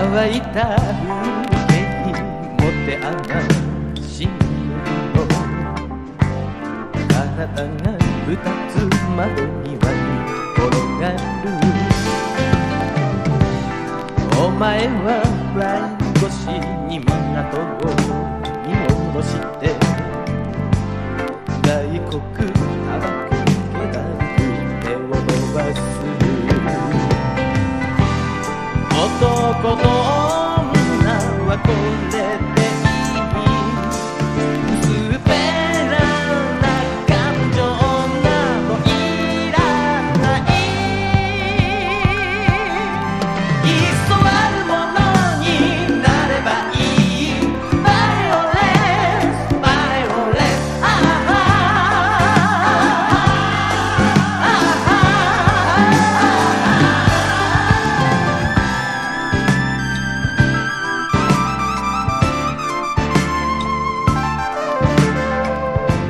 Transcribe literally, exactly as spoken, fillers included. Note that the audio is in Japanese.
乾いた風景持て余しの体が二つ窓際に転がる。お前はフライ越しに港を見下ろして大黒タバコ気だく手を伸ばす。男と女はこれ